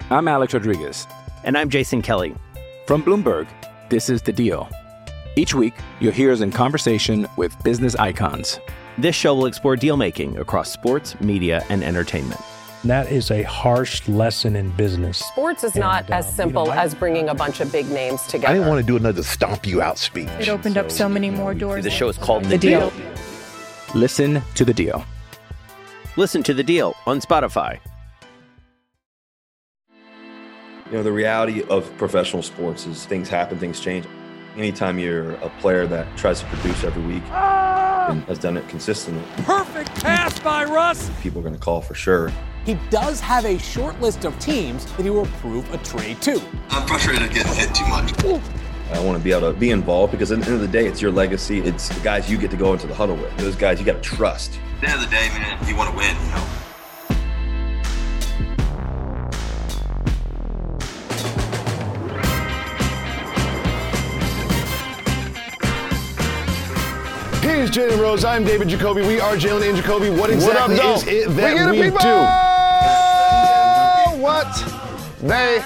I'm Alex Rodriguez. And I'm Jason Kelly. From Bloomberg, this is The Deal. Each week, you'll hear us in conversation with business icons. This show will explore deal-making across sports, media, and entertainment. That is a harsh lesson in business. Sports is not as simple as bringing a bunch of big names together. I didn't want to do another stomp you out speech. It opened up so many more doors. The show is called The Deal. Listen to The Deal. Listen to The Deal on Spotify. You know, the reality of professional sports is things happen, things change. Anytime you're a player that tries to produce every week and has done it consistently. Perfect pass by Russ. People are going to call for sure. He does have a short list of teams that he will approve a trade to. I'm frustrated getting hit too much. I want to be able to be involved because at the end of the day, it's your legacy. It's the guys you get to go into the huddle with. Those guys you got to trust. At the end of the day, man, you want to win, you know. He's Jalen Rose. I'm David Jacoby. We are Jalen and Jacoby. What exactly is it that we do? What they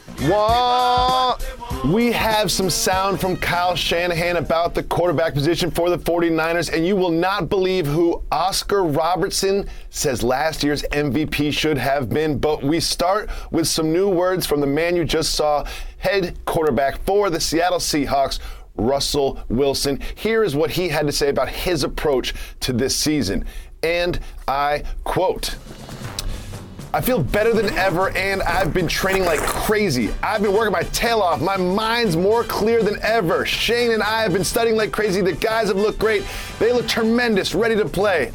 want. We have some sound from Kyle Shanahan about the quarterback position for the 49ers, and you will not believe who Oscar Robertson says last year's MVP should have been. But we start with some new words from the man you just saw, head quarterback for the Seattle Seahawks, Russell Wilson. Here is what he had to say about his approach to this season. And I quote, "I feel better than ever, and I've been training like crazy. I've been working my tail off. My mind's more clear than ever. Shane and I have been studying like crazy. The guys have looked great. They look tremendous, ready to play.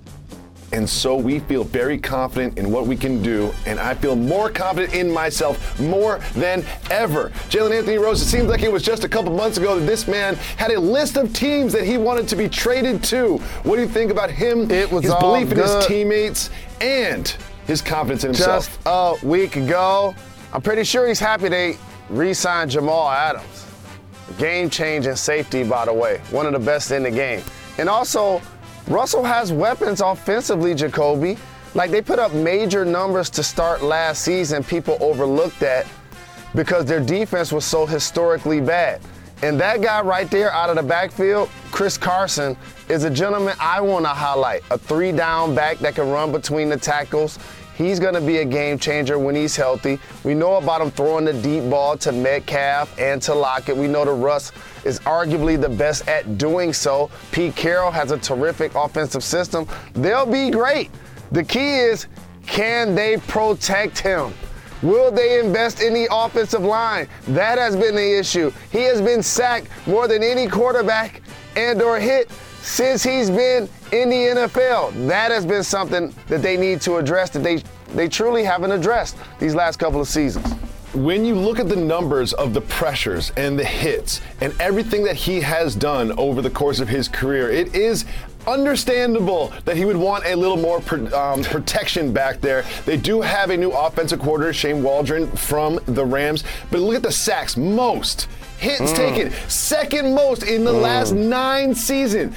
And so we feel very confident in what we can do, and I feel more confident in myself more than ever." Jalen Anthony Rose, it seems like it was just a couple months ago that this man had a list of teams that he wanted to be traded to. What do you think about him, his belief in his teammates, and his confidence in himself? Just a week ago, I'm pretty sure he's happy they re-signed Jamal Adams. Game-changing safety, by the way. One of the best in the game. And also, Russell has weapons offensively, Jacoby. Like, they put up major numbers to start last season. People overlooked that because their defense was so historically bad. And that guy right there out of the backfield, Chris Carson, is a gentleman I want to highlight. A 3-down back that can run between the tackles. He's going to be a game changer when he's healthy. We know about him throwing the deep ball to Metcalf and to Lockett. We know that Russ is arguably the best at doing so. Pete Carroll has a terrific offensive system. They'll be great. The key is, can they protect him? Will they invest in the offensive line? That has been the issue. He has been sacked more than any quarterback and or hit since he's been in the NFL. That has been something that they need to address that they truly haven't addressed these last couple of seasons. When you look at the numbers of the pressures and the hits and everything that he has done over the course of his career, it is understandable that he would want a little more protection back there. They do have a new offensive coordinator, Shane Waldron, from the Rams, but look at the sacks. Most hits taken, second most in the last 9 seasons.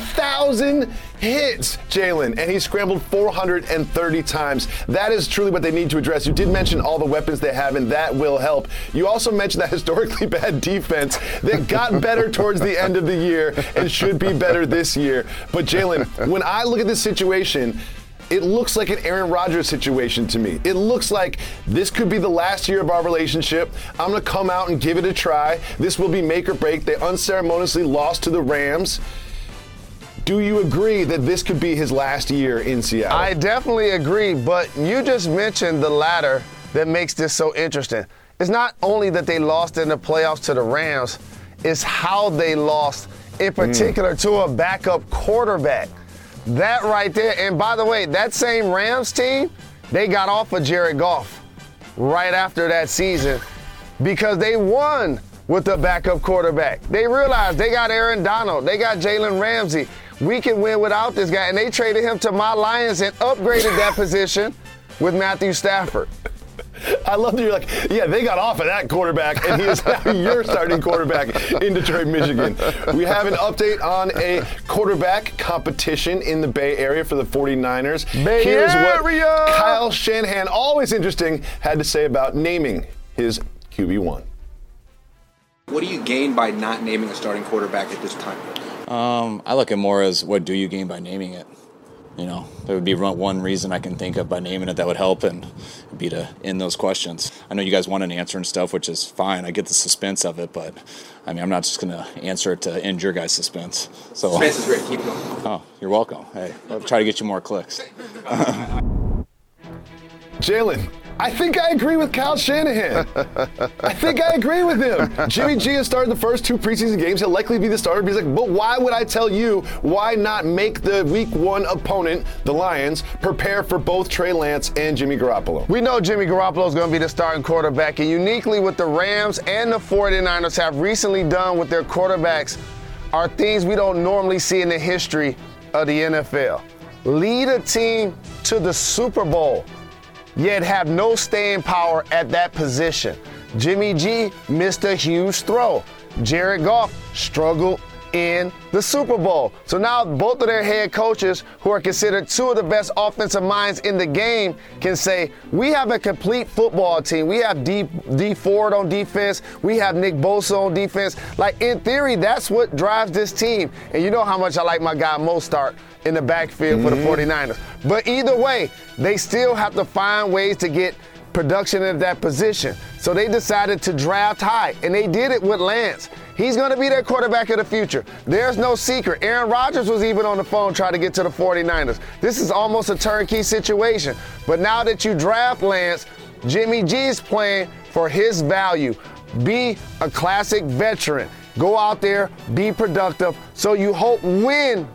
1,000 hits, Jalen, and he scrambled 430 times. That is truly what they need to address. You did mention all the weapons they have, and that will help. You also mentioned that historically bad defense that got better towards the end of the year and should be better this year. But Jalen, when I look at this situation, it looks like an Aaron Rodgers situation to me. It looks like this could be the last year of our relationship. I'm going to come out and give it a try. This will be make or break. They unceremoniously lost to the Rams. Do you agree that this could be his last year in Seattle? I definitely agree, but you just mentioned the latter that makes this so interesting. It's not only that they lost in the playoffs to the Rams, it's how they lost, in particular to a backup quarterback. That right there, and by the way, that same Rams team, they got off of Jared Goff right after that season because they won with the backup quarterback. They realized they got Aaron Donald, they got Jalen Ramsey. We can win without this guy, and they traded him to my Lions and upgraded that position with Matthew Stafford. I love that you're like, yeah, they got off of that quarterback, and he is now your starting quarterback in Detroit, Michigan. We have an update on a quarterback competition in the Bay Area for the 49ers. Here's what Kyle Shanahan, always interesting, had to say about naming his QB1. What do you gain by not naming a starting quarterback at this time? I look at more as what do you gain by naming it? You know, there would be one reason I can think of by naming it that would help, and it'd be to end those questions. I know you guys want an answer and stuff, which is fine. I get the suspense of it, but I mean, I'm not just going to answer it to end your guys' suspense. So, suspense is great. Keep going. Oh, you're welcome. Hey, I'll try to get you more clicks. Jalen, I think I agree with Kyle Shanahan. I think I agree with him. Jimmy G has started the first 2 preseason games. He'll likely be the starter. But he's like, but why would I tell you why not make the week 1 opponent, the Lions, prepare for both Trey Lance and Jimmy Garoppolo? We know Jimmy Garoppolo is going to be the starting quarterback, and uniquely what the Rams and the 49ers have recently done with their quarterbacks are things we don't normally see in the history of the NFL. Lead a team to the Super Bowl, yet have no staying power at that position. Jimmy G missed a huge throw. Jared Goff struggled in the Super Bowl. So now both of their head coaches, who are considered 2 of the best offensive minds in the game, can say, we have a complete football team. We have D Ford on defense. We have Nick Bosa on defense. Like, in theory, that's what drives this team. And you know how much I like my guy Mostert in the backfield for the 49ers. But either way, they still have to find ways to get production at that position. So they decided to draft high, and they did it with Lance. He's going to be their quarterback of the future. There's no secret. Aaron Rodgers was even on the phone trying to get to the 49ers. This is almost a turnkey situation. But now that you draft Lance, Jimmy G's playing for his value. Be a classic veteran. Go out there, be productive. So you hope when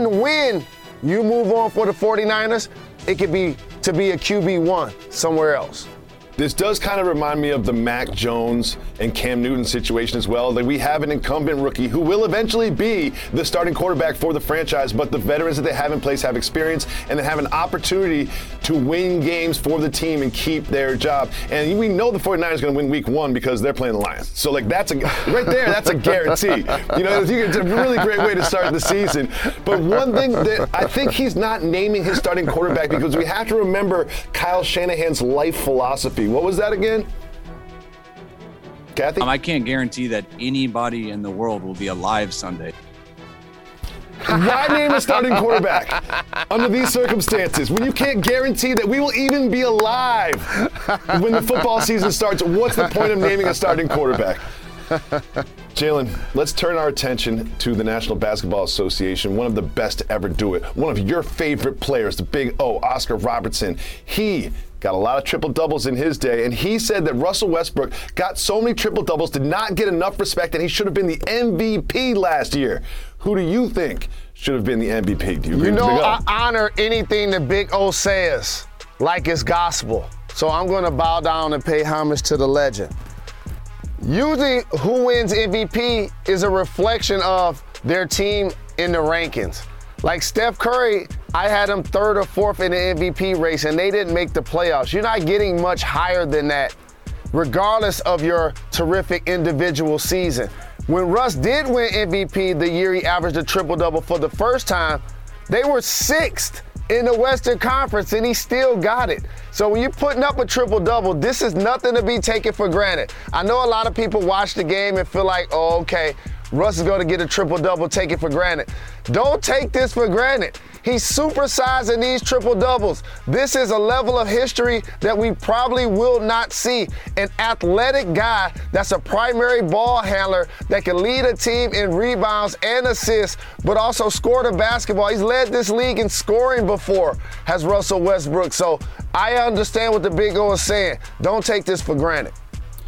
you move on for the 49ers, it could be to be a QB1 somewhere else. This does kind of remind me of the Mac Jones and Cam Newton situation as well. Like, we have an incumbent rookie who will eventually be the starting quarterback for the franchise, but the veterans that they have in place have experience and they have an opportunity to win games for the team and keep their job. And we know the 49ers are going to win week 1 because they're playing the Lions. So, like, that's right there, that's a guarantee. You know, it's a really great way to start the season. But one thing that I think he's not naming his starting quarterback, because we have to remember Kyle Shanahan's life philosophy. What was that again? Kathy? I can't guarantee that anybody in the world will be alive Sunday. Why name a starting quarterback under these circumstances when you can't guarantee that we will even be alive when the football season starts? What's the point of naming a starting quarterback? Jalen, let's turn our attention to the National Basketball Association, one of the best to ever do it. One of your favorite players, the Big O, Oscar Robertson. He got a lot of triple-doubles in his day, and he said that Russell Westbrook got so many triple-doubles, did not get enough respect, and he should have been the MVP last year. Who do you think should have been the MVP? Do you agree with Big O? I honor anything that Big O says like it's gospel. So I'm going to bow down and pay homage to the legend. Usually who wins MVP is a reflection of their team in the rankings. Like Steph Curry, I had him 3rd or 4th in the MVP race, and they didn't make the playoffs. You're not getting much higher than that, regardless of your terrific individual season. When Russ did win MVP the year he averaged a triple-double for the first time, they were 6th in the Western Conference, and he still got it. So when you're putting up a triple-double, this is nothing to be taken for granted. I know a lot of people watch the game and feel like, oh, okay, Russ is going to get a triple-double, take it for granted. Don't take this for granted. He's supersizing these triple-doubles. This is a level of history that we probably will not see. An athletic guy that's a primary ball handler that can lead a team in rebounds and assists, but also score the basketball. He's led this league in scoring before, has Russell Westbrook. So I understand what the Big O is saying. Don't take this for granted.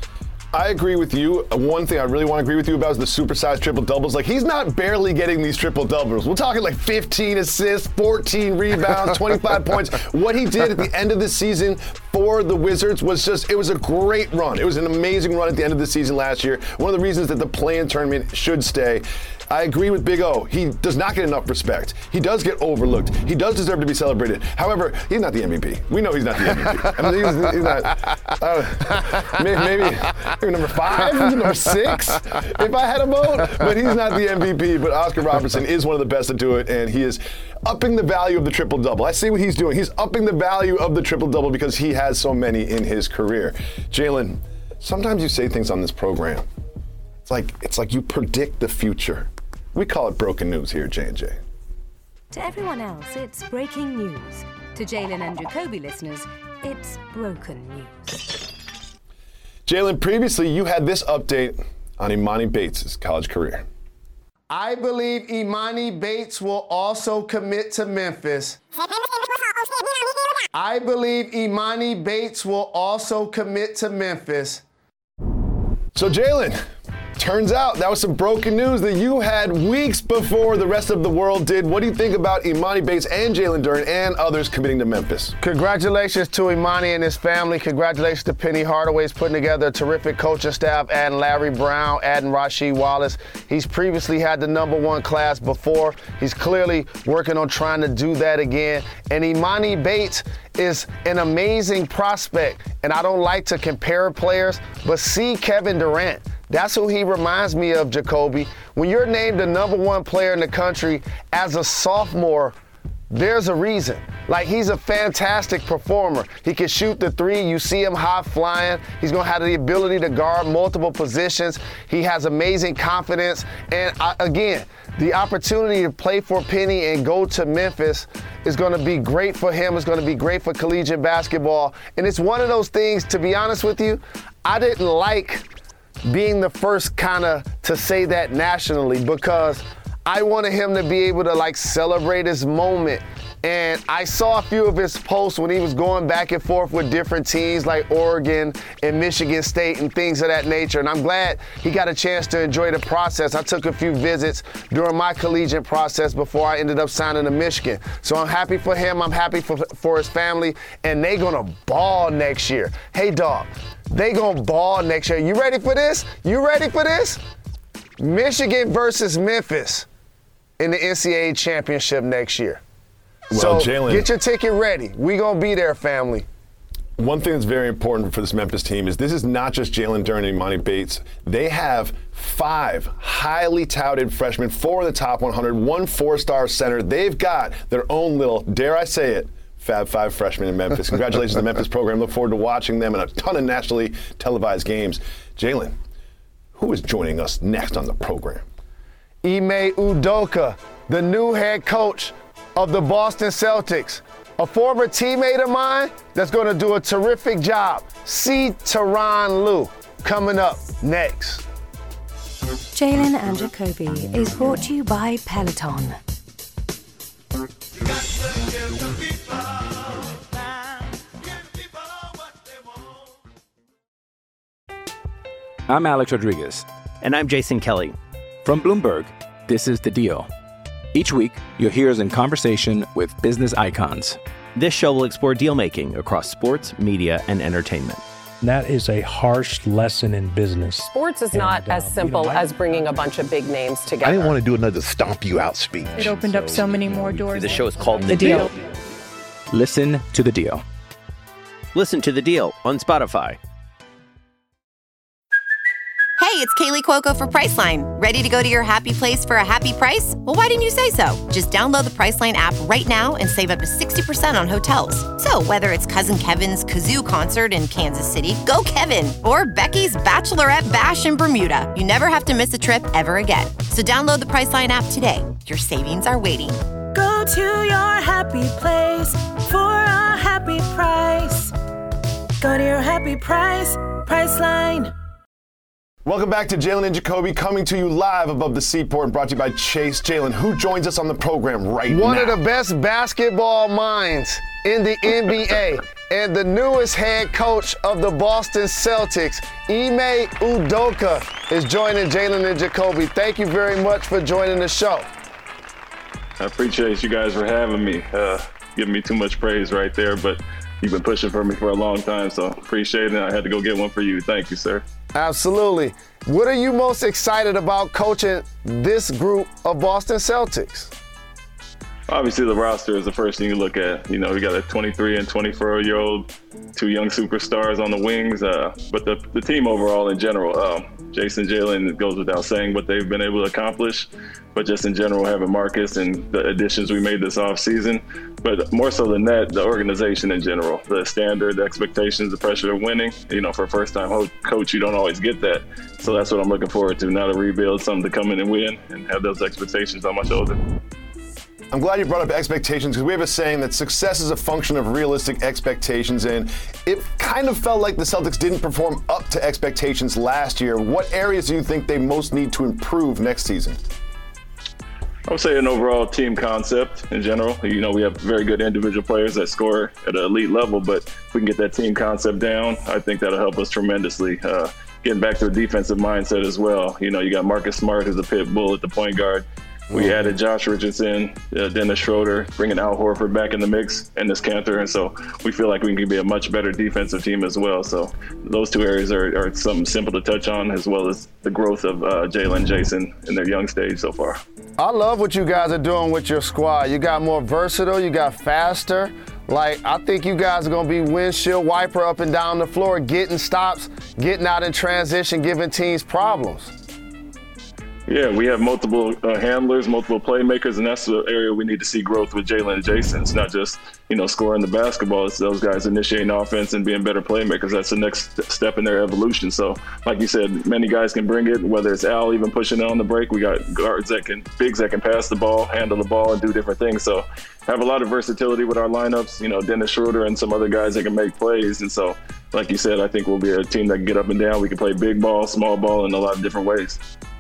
I agree with you. One thing I really want to agree with you about is the supersized triple doubles. Like, he's not barely getting these triple doubles. We're talking like 15 assists, 14 rebounds, 25 points. What he did at the end of the season for the Wizards was it was a great run. It was an amazing run at the end of the season last year. One of the reasons that the play-in tournament should stay. I agree with Big O. He does not get enough respect. He does get overlooked. He does deserve to be celebrated. However, he's not the MVP. We know he's not the MVP. I mean, he's not. Maybe number 5, number 6, if I had a vote. But he's not the MVP. But Oscar Robertson is one of the best to do it, and he is upping the value of the triple-double. I see what he's doing. He's upping the value of the triple-double because he has so many in his career. Jalen, sometimes you say things on this program. It's like you predict the future. We call it broken news here at J&J. To everyone else, it's breaking news. To Jalen and Jacoby listeners, it's broken news. Jalen, previously you had this update on Imani Bates' college career. I believe Imani Bates will also commit to Memphis. I believe Imani Bates will also commit to Memphis. So, Jalen, turns out that was some broken news that you had weeks before the rest of the world did. What do you think about Imani Bates and Jalen Duren and others committing to Memphis? Congratulations to Imani and his family. Congratulations to Penny Hardaway. He's putting together a terrific coaching staff, adding Larry Brown, adding Rasheed Wallace. He's previously had the #1 class before. He's clearly working on trying to do that again. And Imani Bates is an amazing prospect. And I don't like to compare players, but see Kevin Durant. That's who he reminds me of, Jacoby. When you're named the #1 player in the country as a sophomore, there's a reason. Like, he's a fantastic performer. He can shoot the 3. You see him high flying. He's going to have the ability to guard multiple positions. He has amazing confidence. And again, the opportunity to play for Penny and go to Memphis is going to be great for him. It's going to be great for collegiate basketball. And it's one of those things, to be honest with you, I didn't like being the first to say that nationally, because I wanted him to be able to celebrate his moment. And I saw a few of his posts when he was going back and forth with different teams like Oregon and Michigan State and things of that nature. And I'm glad he got a chance to enjoy the process. I took a few visits during my collegiate process before I ended up signing to Michigan. So I'm happy for him. I'm happy for his family. And they gonna ball next year. Hey, dog, they gonna ball next year. You ready for this? You ready for this? Michigan versus Memphis in the NCAA championship next year. Well, so Jalen, get your ticket ready. We gonna be there, family. One thing that's very important for this Memphis team is this is not just Jalen Duren and Imani Bates. They have 5 highly touted freshmen, 4 of the top 100, 1 4-star center. They've got their own little, dare I say it, Fab 5 freshmen in Memphis. Congratulations to the Memphis program. Look forward to watching them in a ton of nationally televised games. Jalen, who is joining us next on the program? Ime Udoka, the new head coach of the Boston Celtics, a former teammate of mine that's going to do a terrific job. See Tyronn Lue coming up next. Jalen and Jacoby is brought to you by Peloton. I'm Alex Rodriguez. And I'm Jason Kelly. From Bloomberg, this is The Deal. Each week, you'll hear us in conversation with business icons. This show will explore deal-making across sports, media, and entertainment. That is a harsh lesson in business. Sports is not as simple as bringing a bunch of big names together. I didn't want to do another stomp you out speech. It opened up so many more doors. The show is called The Deal. Listen to The Deal. Listen to The Deal on Spotify. Hey, it's Kaylee Cuoco for Priceline. Ready to go to your happy place for a happy price? Well, why didn't you say so? Just download the Priceline app right now and save up to 60% on hotels. So whether it's Cousin Kevin's Kazoo Concert in Kansas City, go Kevin, or Becky's Bachelorette Bash in Bermuda, you never have to miss a trip ever again. So download the Priceline app today. Your savings are waiting. Go to your happy place for a happy price. Go to your happy price, Priceline. Welcome back to Jalen and Jacoby, coming to you live above the Seaport and brought to you by Chase. Jalen, who joins us on the program right now? One of the best basketball minds in the NBA and the newest head coach of the Boston Celtics, Ime Udoka, is joining Jalen and Jacoby. Thank you very much for joining the show. I appreciate you guys for having me. Giving me too much praise right there, but you've been pushing for me for a long time, so appreciate it. I had to go get one for you. Thank you, sir. Absolutely. What are you most excited about coaching this group of Boston Celtics? Obviously, the roster is the first thing you look at. You know, we got a 23 and 24-year-old, two young superstars on the wings, but the team overall in general, Jason, Jalen, it goes without saying what they've been able to accomplish, but just in general, having Marcus and the additions we made this offseason. But more so than that, the organization in general, the standard, the expectations, the pressure of winning. You know, for a first-time coach, you don't always get that. So that's what I'm looking forward to, now to rebuild something to come in and win and have those expectations on my shoulder. I'm glad you brought up expectations, because we have a saying that success is a function of realistic expectations, and it kind of felt like the Celtics didn't perform up to expectations last year. What areas do you think they most need to improve next season? I would say an overall team concept in general. You know, we have very good individual players that score at an elite level, but if we can get that team concept down, I think that'll help us tremendously. Getting back to a defensive mindset as well. You know, you got Marcus Smart, who's a pit bull at the point guard. We added Josh Richardson, Dennis Schroeder, bringing Al Horford back in the mix, and this Cantor, and so we feel like we can be a much better defensive team as well. So those two areas are something simple to touch on, as well as the growth of Jalen and Jason in their young stage so far. I love what you guys are doing with your squad. You got more versatile, you got faster. Like, I think you guys are going to be windshield wiper up and down the floor, getting stops, getting out in transition, giving teams problems. Yeah, we have multiple handlers, multiple playmakers, and that's the area we need to see growth with Jalen and Jason. It's not just, you know, scoring the basketball. It's those guys initiating offense and being better playmakers. That's the next step in their evolution. So, like you said, many guys can bring it, whether it's Al even pushing it on the break. We got guards bigs that can pass the ball, handle the ball, and do different things. So, have a lot of versatility with our lineups. You know, Dennis Schroeder and some other guys that can make plays. And so, like you said, I think we'll be a team that can get up and down. We can play big ball, small ball in a lot of different ways.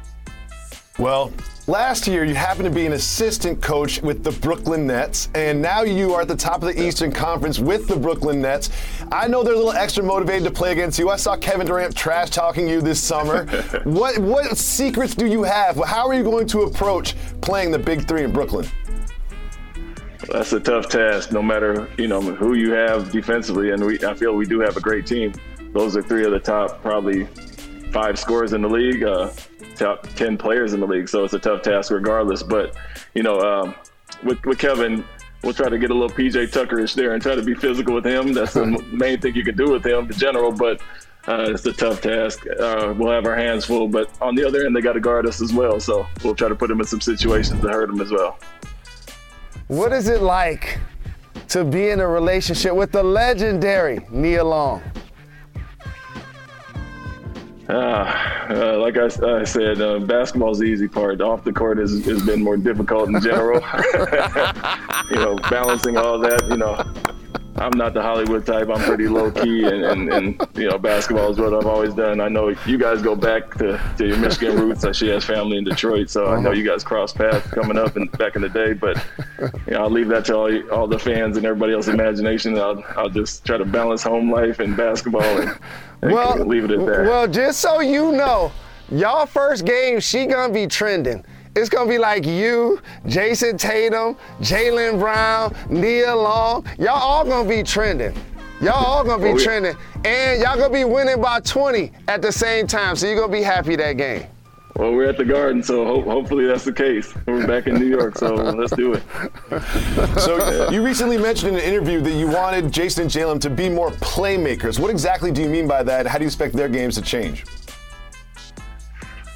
Well, last year you happened to be an assistant coach with the Brooklyn Nets, and now you are at the top of the Eastern Conference with the Brooklyn Nets. I know they're a little extra motivated to play against you. I saw Kevin Durant trash-talking you this summer. What secrets do you have? How are you going to approach playing the Big Three in Brooklyn? That's a tough task, no matter, you know, who you have defensively, and I feel we do have a great team. Those are three of the top probably 5 scorers in the league, top 10 players in the league, so it's a tough task regardless. But, you know, with Kevin, we'll try to get a little PJ Tucker-ish there and try to be physical with him. That's the main thing you can do with him in general, but it's a tough task. We'll have our hands full, but on the other end, they got to guard us as well, so we'll try to put them in some situations to hurt them as well. What is it like to be in a relationship with the legendary Nia Long? Like I said, basketball's the easy part. Off the court has been more difficult in general. You know, balancing all that, you know, I'm not the Hollywood type. I'm pretty low-key, and you know, basketball is what I've always done. I know you guys go back to your Michigan roots. She has family in Detroit, so I know you guys cross paths coming up and back in the day. But you know, I'll leave that to all the fans and everybody else's imagination. I'll just try to balance home life and basketball and leave it at that. Well, just so you know, y'all first game, she gonna be trending. It's going to be like you, Jason Tatum, Jaylen Brown, Nia Long. Y'all all going to be trending. Y'all all going to be trending. And y'all going to be winning by 20 at the same time. So you're going to be happy that game. Well, we're at the Garden, so hopefully that's the case. We're back in New York, so let's do it. So you recently mentioned in an interview that you wanted Jason and Jalen to be more playmakers. What exactly do you mean by that? How do you expect their games to change?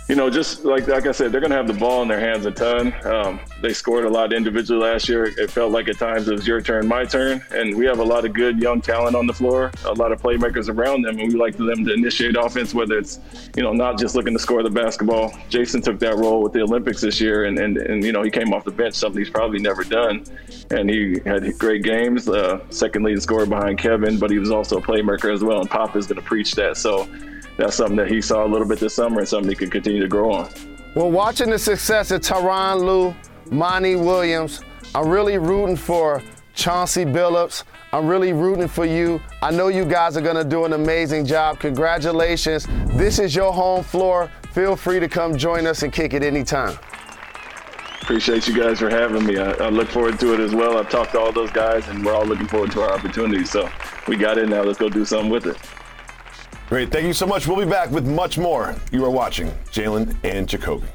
Just like I said, they're going to have the ball in their hands a ton. They scored a lot individually last year. It felt like at times it was your turn, my turn. And we have a lot of good young talent on the floor, a lot of playmakers around them, and we like them to initiate offense, whether it's, not just looking to score the basketball. Jason took that role with the Olympics this year, and he came off the bench, something he's probably never done. And he had great games, second leading scorer behind Kevin, but he was also a playmaker as well, and Pop is going to preach that. So that's something that he saw a little bit this summer and something he can continue to grow on. Well, watching the success of Tyronn Lue, Monty Williams, I'm really rooting for Chauncey Billups. I'm really rooting for you. I know you guys are going to do an amazing job. Congratulations. This is your home floor. Feel free to come join us and kick it anytime. Appreciate you guys for having me. I look forward to it as well. I've talked to all those guys, and we're all looking forward to our opportunities. So we got it now. Let's go do something with it. Great. Thank you so much. We'll be back with much more. You are watching Jalen and Jacoby.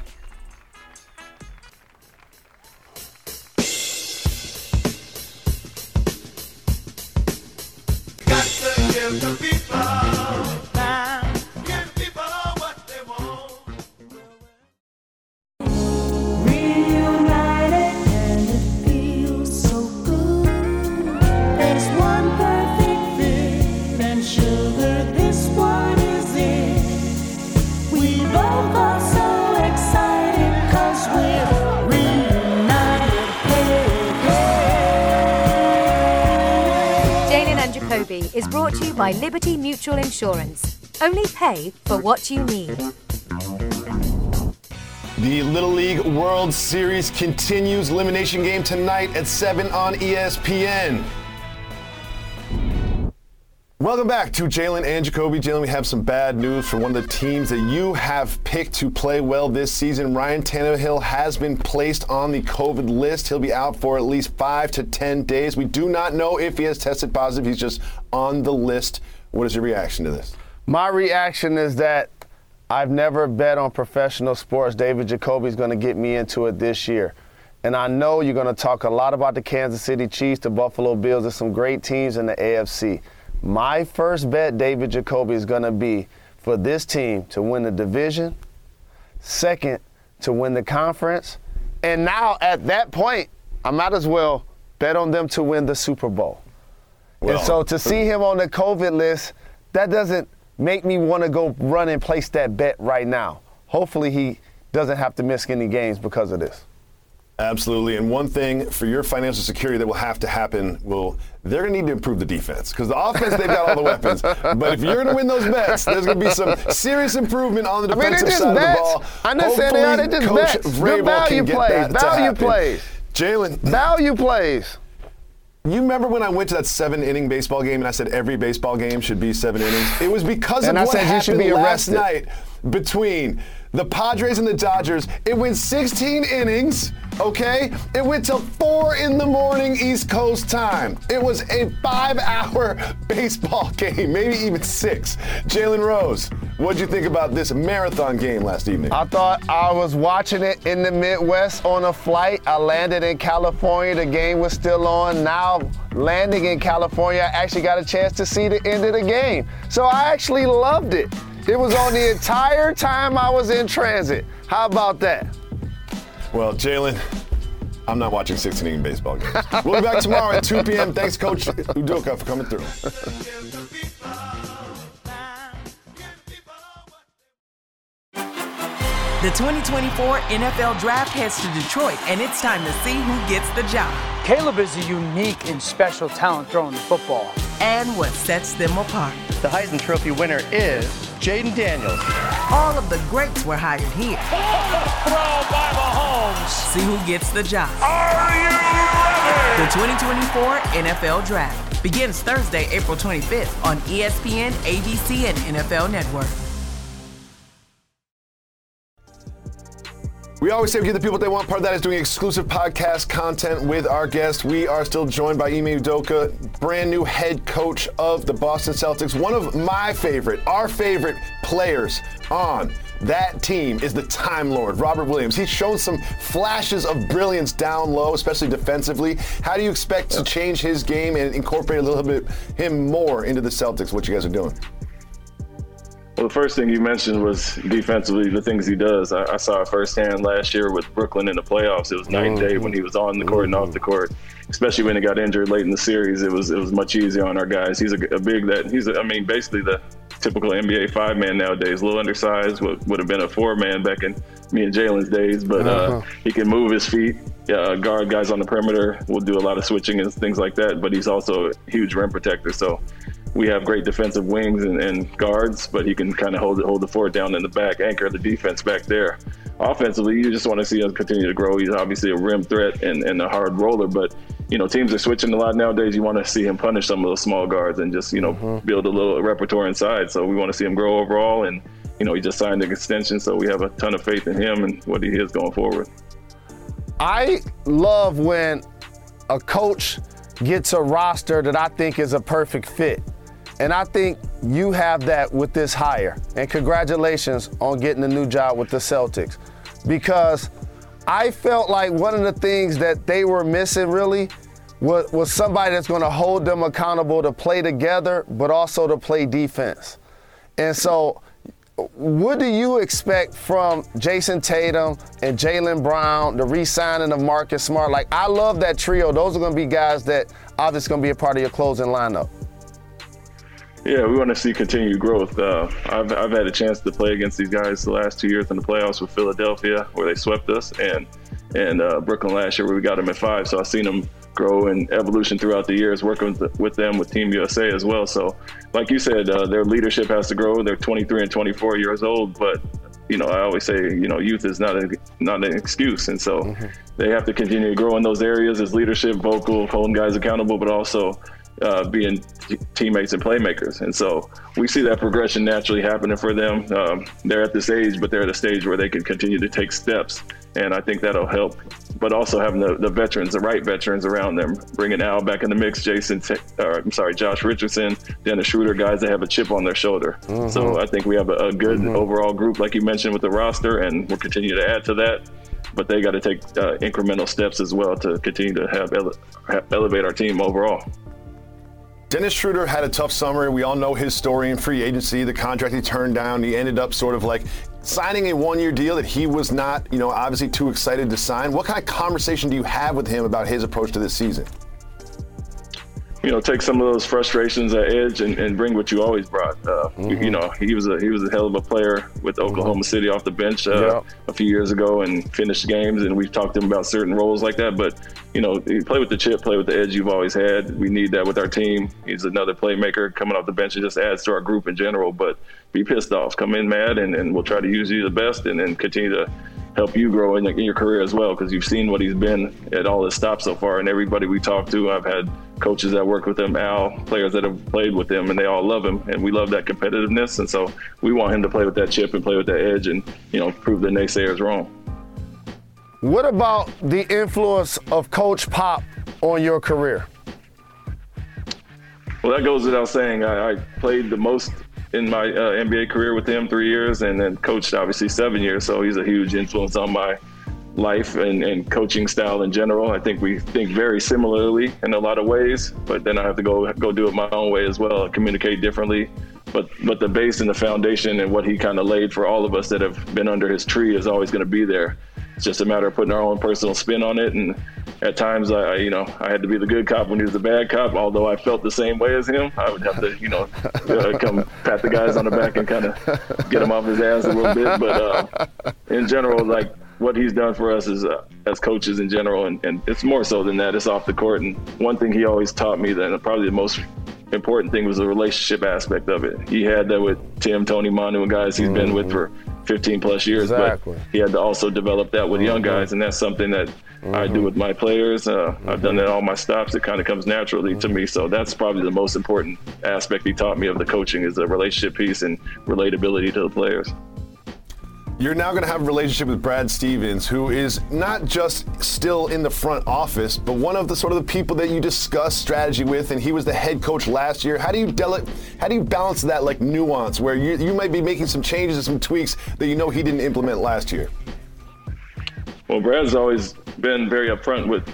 Got to give the people time. Give people what they want. Reunited and it feels so good. There's one perfect fit and sugar. This one is it. We both are so excited 'cause we're reunited. Jalen and Jacoby is brought to you by Liberty Mutual Insurance. Only pay for what you need. The Little League World Series continues. Elimination game tonight at 7 on ESPN. Welcome back to Jalen and Jacoby. Jalen, we have some bad news for one of the teams that you have picked to play well this season. Ryan Tannehill has been placed on the COVID list. He'll be out for at least 5 to 10 days. We do not know if he has tested positive. He's just on the list. What is your reaction to this? My reaction is that I've never bet on professional sports. David Jacoby's going to get me into it this year. And I know you're going to talk a lot about the Kansas City Chiefs, the Buffalo Bills. There's some great teams in the AFC. My first bet, David Jacoby, is going to be for this team to win the division, second, to win the conference, and now at that point, I might as well bet on them to win the Super Bowl. Well, and so to see him on the COVID list, that doesn't make me want to go run and place that bet right now. Hopefully he doesn't have to miss any games because of this. Absolutely. And one thing for your financial security that will have to happen, they're going to need to improve the defense. Because the offense, they've got all the weapons. But if you're going to win those bets, there's going to be some serious improvement on the defensive side of the ball. I understand they just Coach bets. Vrabel Good value plays. Value plays. Jalen. Value plays. You remember when I went to that 7-inning baseball game and I said every baseball game should be 7 innings? It was because of what happened last night between the Padres and the Dodgers. It went 16 innings, okay? It went till 4 a.m. East Coast time. It was a 5-hour baseball game, maybe even 6. Jalen Rose, what'd you think about this marathon game last evening? I thought I was watching it in the Midwest on a flight. I landed in California. The game was still on. Now, landing in California, I actually got a chance to see the end of the game. So I actually loved it. It was on the entire time I was in transit. How about that? Well, Jalen, I'm not watching 16-inning baseball games. We'll be back tomorrow at 2 p.m. Thanks, Coach Udoka, for coming through. The 2024 NFL Draft heads to Detroit, and it's time to see who gets the job. Caleb is a unique and special talent throwing the football. And what sets them apart. The Heisman Trophy winner is Jaden Daniels. All of the greats were hired here. Throw by Mahomes. See who gets the job. Are you ready? The 2024 NFL Draft begins Thursday, April 25th on ESPN, ABC, and NFL Network. We always say we give the people what they want. Part of that is doing exclusive podcast content with our guests. We are still joined by Ime Udoka, brand new head coach of the Boston Celtics. One of our favorite players on that team is the Time Lord, Robert Williams. He's shown some flashes of brilliance down low, especially defensively. How do you expect to change his game and incorporate a little bit him more into the Celtics, what you guys are doing? Well, the first thing you mentioned was defensively, the things he does. I saw it firsthand last year with Brooklyn in the playoffs. It was night and day when he was on the court and off the court, especially when he got injured late in the series. It was much easier on our guys. He's a big basically the typical NBA 5-man nowadays. A little undersized, would have been a 4-man back in me and Jalen's days, but he can move his feet, guard guys on the perimeter, will do a lot of switching and things like that, but he's also a huge rim protector. So we have great defensive wings and guards, but he can kind of hold the fort down in the back, anchor the defense back there. Offensively, you just want to see us continue to grow. He's obviously a rim threat and a hard roller, but teams are switching a lot nowadays. You want to see him punish some of those small guards and just build a little repertoire inside. So we want to see him grow overall, and he just signed an extension, so we have a ton of faith in him and what he is going forward. I love when a coach gets a roster that I think is a perfect fit. And I think you have that with this hire. And congratulations on getting a new job with the Celtics. Because I felt like one of the things that they were missing really was somebody that's going to hold them accountable to play together, but also to play defense. And so what do you expect from Jason Tatum and Jaylen Brown, the re-signing of Marcus Smart? Like, I love that trio. Those are going to be guys that obviously going to be a part of your closing lineup. Yeah, we want to see continued growth. I've had a chance to play against these guys the last 2 years in the playoffs with Philadelphia, where they swept us, and Brooklyn last year, where we got them at 5. So I've seen them grow in evolution throughout the years, working with them with Team USA as well. So, like you said, their leadership has to grow. They're 23 and 24 years old, but I always say, youth is not an excuse, and so they have to continue to grow in those areas as leadership, vocal, holding guys accountable, but also being teammates and playmakers. And so we see that progression naturally happening for them. They're at this age, but they're at a stage where they can continue to take steps. And I think that'll help. But also having the veterans, the right veterans around them, bringing Al back in the mix, Josh Richardson, Dennis Schroeder, guys that have a chip on their shoulder. So I think we have a good overall group, like you mentioned, with the roster, and we'll continue to add to that. But they got to take incremental steps as well to continue to elevate our team overall. Dennis Schroeder had a tough summer. We all know his story in free agency, the contract he turned down. He ended up sort of like signing a one-year deal that he was not, obviously too excited to sign. What kind of conversation do you have with him about his approach to this season? Take some of those frustrations at edge and bring what you always brought. He was a hell of a player with Oklahoma City off the bench a few years ago and finished games, and we've talked to him about certain roles like that. But, you play with the chip, play with the edge you've always had. We need that with our team. He's another playmaker coming off the bench. It just adds to our group in general. But be pissed off. Come in mad, and we'll try to use you the best and then continue to help you grow in your career as well, because you've seen what he's been at all his stops so far. And everybody we talked to, I've had coaches that work with him, Al, players that have played with him, and they all love him. And we love that competitiveness. And so we want him to play with that chip and play with that edge and, prove the naysayers wrong. What about the influence of Coach Pop on your career? Well, that goes without saying. I played the most in my NBA career with him, 3 years, and then coached obviously 7 years. So he's a huge influence on my life and coaching style in general. I think we think very similarly in a lot of ways, but then I have to go do it my own way as well, communicate differently. But the base and the foundation and what he kind of laid for all of us that have been under his tree is always going to be there. It's just a matter of putting our own personal spin on it. And at times, I had to be the good cop when he was the bad cop. Although I felt the same way as him, I would have to, come pat the guys on the back and kind of get him off his ass a little bit. But in general, like what he's done for us is as coaches in general, and it's more so than that. It's off the court. And one thing he always taught me, that probably the most important thing, was the relationship aspect of it. He had that with Tim, Tony, Manu, and guys he's been with for 15 plus years, but he had to also develop that with young guys, and that's something that I do with my players. I've done that all my stops. It kind of comes naturally to me. So that's probably the most important aspect he taught me of the coaching, is the relationship piece and relatability to the players. You're now going to have a relationship with Brad Stevens, who is not just still in the front office, but one of the sort of the people that you discuss strategy with, and he was the head coach last year. How do you balance that like nuance where you might be making some changes and some tweaks that he didn't implement last year? Well, Brad's always been very upfront with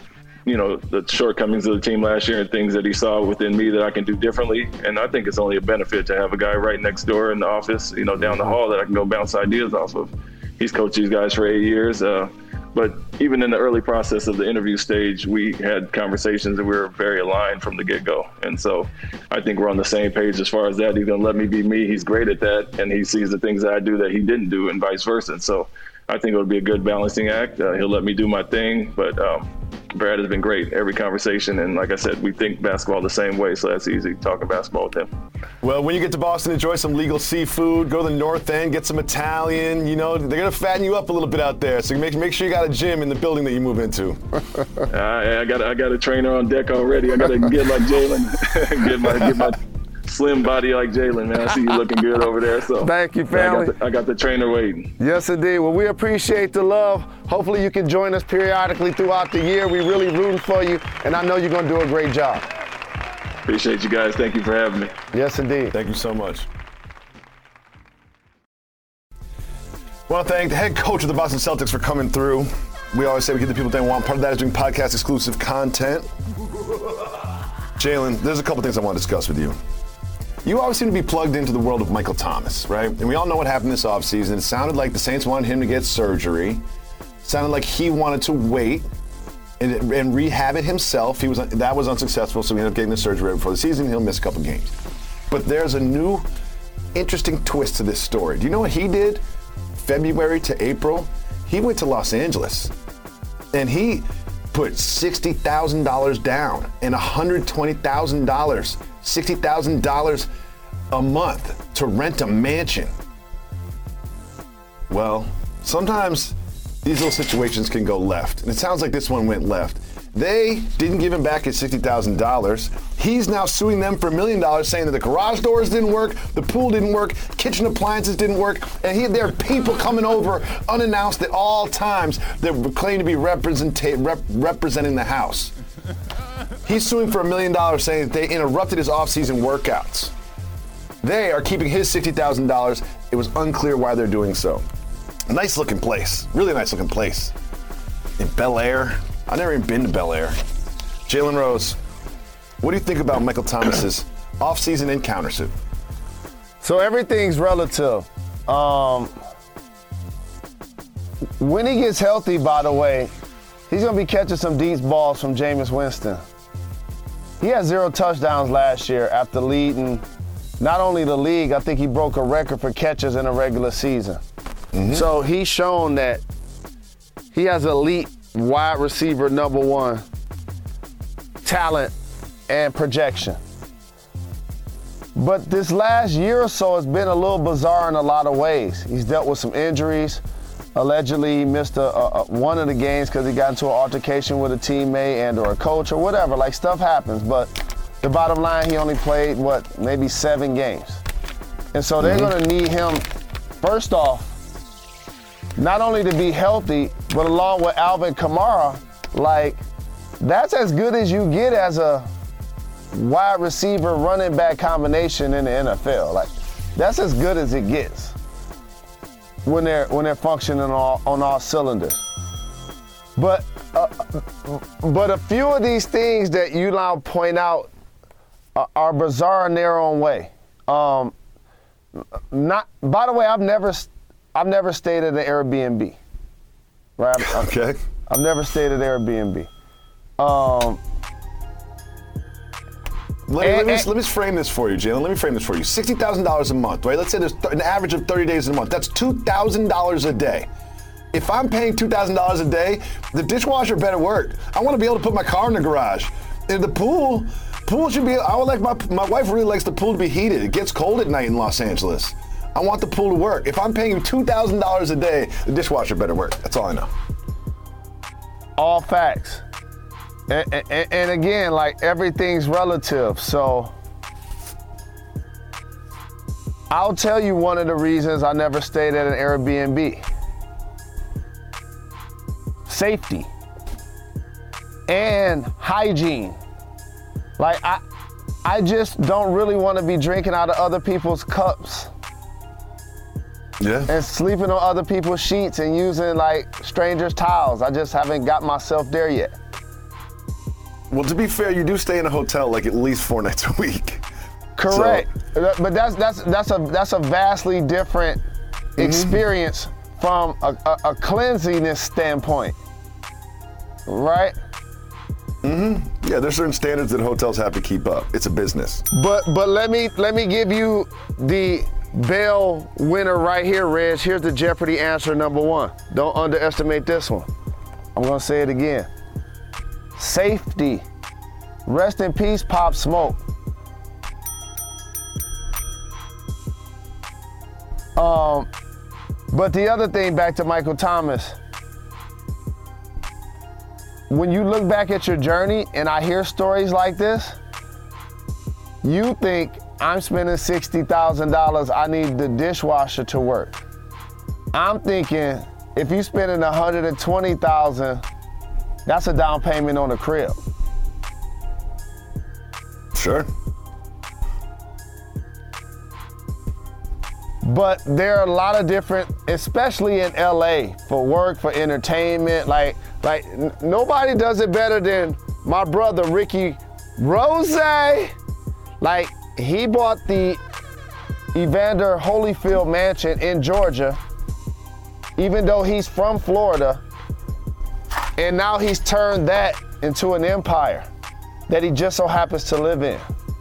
the shortcomings of the team last year and things that he saw within me that I can do differently. And I think it's only a benefit to have a guy right next door in the office, down the hall that I can go bounce ideas off of. He's coached these guys for 8 years. But even in the early process of the interview stage, we had conversations and we were very aligned from the get-go. And so I think we're on the same page as far as that. He's going to let me be me. He's great at that. And he sees the things that I do that he didn't do and vice versa. And so I think it'll be a good balancing act. He'll let me do my thing. But Brad has been great every conversation. And like I said, we think basketball the same way. So that's easy talking basketball with him. Well, when you get to Boston, enjoy some legal seafood. Go to the North End, get some Italian. They're going to fatten you up a little bit out there. So make sure you got a gym in the building that you move into. I got a trainer on deck already. I got to get like Jalen, get my slim body like Jalen, man. I see you looking good over there. So thank you, family. I got the trainer waiting. Yes, indeed. Well, we appreciate the love. Hopefully you can join us periodically throughout the year. We really rooting for you, and I know you're going to do a great job. Appreciate you guys. Thank you for having me. Yes, indeed. Thank you so much. I want to thank the head coach of the Boston Celtics for coming through. We always say we give the people they want. Part of that is doing podcast exclusive content. Jalen, there's a couple things I want to discuss with you. You always seem to be plugged into the world of Michael Thomas, right? And we all know what happened this offseason. It sounded like the Saints wanted him to get surgery. It sounded like he wanted to wait and rehab it himself. That was unsuccessful, so he ended up getting the surgery right before the season. He'll miss a couple games. But there's a new interesting twist to this story. Do you know what he did? February to April, he went to Los Angeles and he put $60,000 down and $120,000, $60,000 a month to rent a mansion. Well, sometimes these little situations can go left, and it sounds like this one went left. They didn't give him back his $60,000. He's now suing them for $1 million, saying that the garage doors didn't work, the pool didn't work, kitchen appliances didn't work, and there are people coming over unannounced at all times that claim to be representing the house. He's suing for $1 million, saying that they interrupted his off-season workouts. They are keeping his $60,000. It was unclear why they're doing so. Nice looking place, really nice looking place. In Bel Air. I've never even been to Bel Air. Jalen Rose, what do you think about Michael Thomas's off-season and countersuit? So everything's relative. When he gets healthy, by the way, he's going to be catching some deep balls from Jameis Winston. He had 0 touchdowns last year after leading not only the league, I think he broke a record for catches in a regular season. Mm-hmm. So he's shown that he has elite wide receiver number 1 talent and projection. But this last year or so has been a little bizarre in a lot of ways. He's dealt with some injuries. Allegedly, he missed one of the games because he got into an altercation with a teammate and or a coach or whatever. Like, stuff happens. But the bottom line, he only played, maybe 7 games. And so they're going to need him, first off, not only to be healthy, but along with Alvin Kamara, that's as good as you get as a wide receiver running back combination in the NFL. That's as good as it gets when they're functioning on all cylinders. But a few of these things that you now point out are bizarre in their own way. By the way, I've never stayed at an Airbnb. Right? Okay. I've never stayed at Airbnb. Let me frame this for you, Jalen. Let me frame this for you. $60,000 a month, right? Let's say there's an average of 30 days in a month. That's $2,000 a day. If I'm paying $2,000 a day, the dishwasher better work. I want to be able to put my car in the garage. And the pool should be, I would like my wife really likes the pool to be heated. It gets cold at night in Los Angeles. I want the pool to work. If I'm paying you $2,000 a day, the dishwasher better work. That's all I know. All facts. And again, everything's relative. So I'll tell you one of the reasons I never stayed at an Airbnb. Safety and hygiene. I just don't really want to be drinking out of other people's cups. Yeah. And sleeping on other people's sheets and using strangers' towels. I just haven't got myself there yet. Well, to be fair, you do stay in a hotel like at least 4 nights a week. Correct, but that's a vastly different experience from a cleanliness standpoint, right? Yeah, there's certain standards that hotels have to keep up. It's a business. But let me give you the Bell winner right here, Reg. Here's the Jeopardy answer number 1. Don't underestimate this one. I'm gonna say it again. Safety. Rest in peace, Pop Smoke. But the other thing, back to Michael Thomas, when you look back at your journey and I hear stories like this, you think, I'm spending $60,000, I need the dishwasher to work. I'm thinking, if you're spending $120,000, that's a down payment on a crib. Sure. But there are a lot of different, especially in LA, for work, for entertainment. Like nobody does it better than my brother Ricky Rose. Like, he bought the Evander Holyfield mansion in Georgia, even though he's from Florida, and now he's turned that into an empire that he just so happens to live in.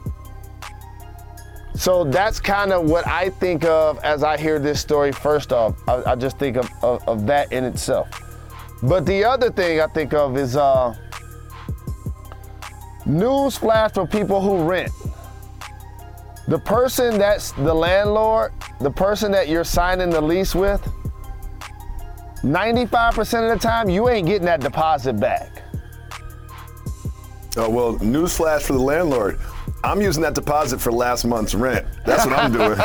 So that's kind of what I think of as I hear this story first off. I just think of that in itself. But the other thing I think of is news flash for people who rent. The person that's the landlord, the person that you're signing the lease with, 95% of the time, you ain't getting that deposit back. Oh, well, newsflash for the landlord. I'm using that deposit for last month's rent. That's what I'm doing.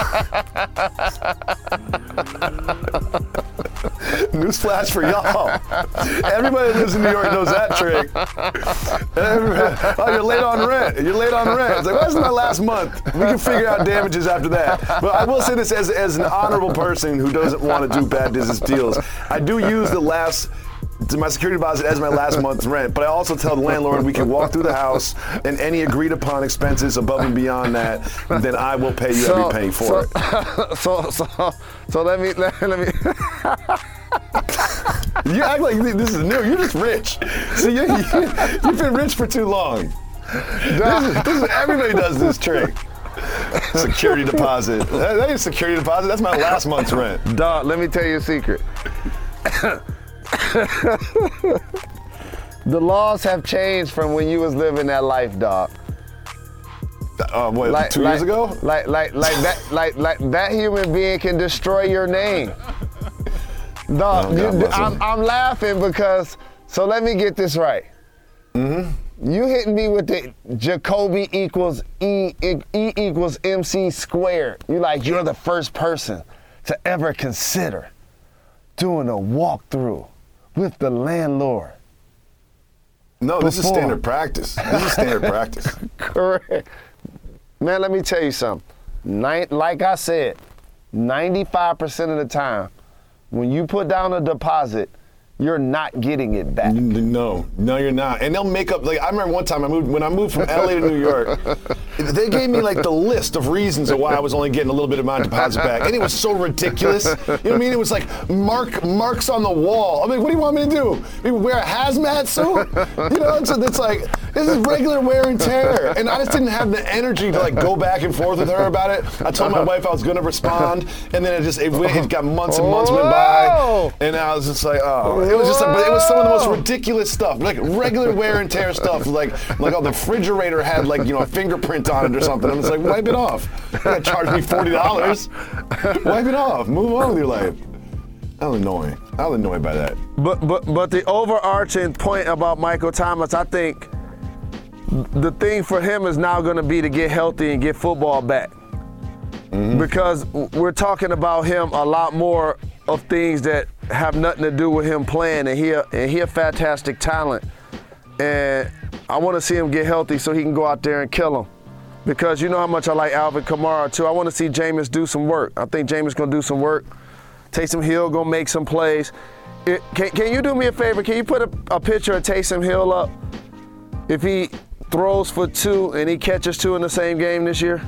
Newsflash for y'all. Everybody that lives in New York knows that trick. Oh, you're late on rent. You're late on rent. It's like, well, that's my last month. We can figure out damages after that. But I will say this as an honorable person who doesn't want to do bad business deals. I do use my security deposit as my last month's rent, but I also tell the landlord we can walk through the house and any agreed upon expenses above and beyond that, then I will pay you every penny for it. So let me. You act like this is new. You're just rich. See, you've been rich for too long. Everybody does this trick. Security deposit. That ain't a security deposit. That's my last month's rent. Dog, let me tell you a secret. The laws have changed from when you was living that life, dog. What, 2 years ago? Like that human being can destroy your name. Dog, I'm laughing because, so let me get this right. You hitting me with the Jacoby equals E equals MC squared. You're the first person to ever consider doing a walkthrough with the landlord. No, this is standard practice. Correct. Man, let me tell you something. Like I said, 95% of the time, when you put down a deposit, you're not getting it back. No, you're not. And they'll make up, I remember one time when I moved from LA to New York, they gave me the list of reasons of why I was only getting a little bit of my deposit back. And it was so ridiculous. You know what I mean? It was like marks on the wall. I'm like, what do you want me to do? Maybe wear a hazmat suit? You know, it's like, this is regular wear and tear. And I just didn't have the energy to go back and forth with her about it. I told my wife I was gonna respond, and then it got months and months went by. And I was just like, oh. It was just, but it was some of the most ridiculous stuff, regular wear and tear stuff, like the refrigerator had a fingerprint on it or something. I'm just like, wipe it off. You're gonna charge me $40. Wipe it off. Move on with your life. I'm annoyed by that. But the overarching point about Michael Thomas, I think the thing for him is now going to be to get healthy and get football back. Because we're talking about him a lot more of things that have nothing to do with him playing, and he a fantastic talent. And I want to see him get healthy so he can go out there and kill him. Because you know how much I like Alvin Kamara too. I want to see Jameis do some work. I think Jameis gonna do some work. Taysom Hill gonna make some plays. Can you do me a favor? Can you put a picture of Taysom Hill up? if he throws for 2 and he catches 2 in the same game this year?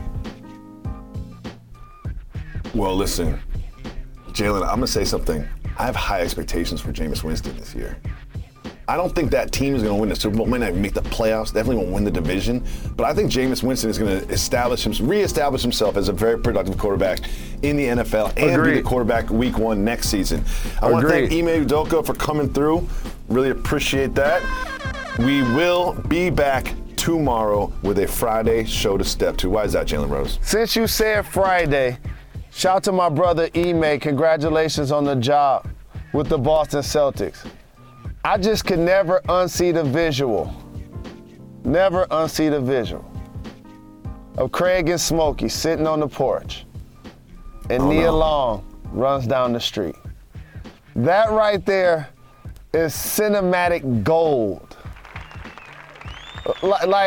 Well, listen, Jalen, I'm going to say something. I have high expectations for Jameis Winston this year. I don't think that team is going to win the Super Bowl. May not make the playoffs. Definitely won't win the division. But I think Jameis Winston is going to reestablish himself as a very productive quarterback in the NFL and be the quarterback week 1 next season. I want to thank Ime Udoka for coming through. Really appreciate that. We will be back tomorrow with a Friday show to step to. Why is that, Jalen Rose? Since you said Friday, shout out to my brother Ime. Congratulations on the job with the Boston Celtics. I just could never unsee the visual. Never unsee the visual of Craig and Smokey sitting on the porch and Nia Long runs down the street. That right there is cinematic gold. Like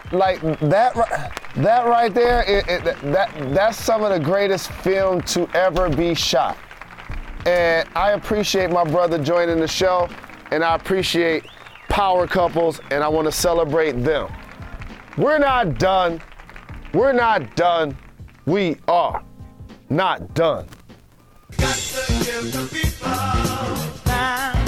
that right there, that's some of the greatest film to ever be shot. And I appreciate my brother joining the show, and I appreciate power couples, and I want to celebrate them. We're not done. We're not done. We are not done. Got to give the people time.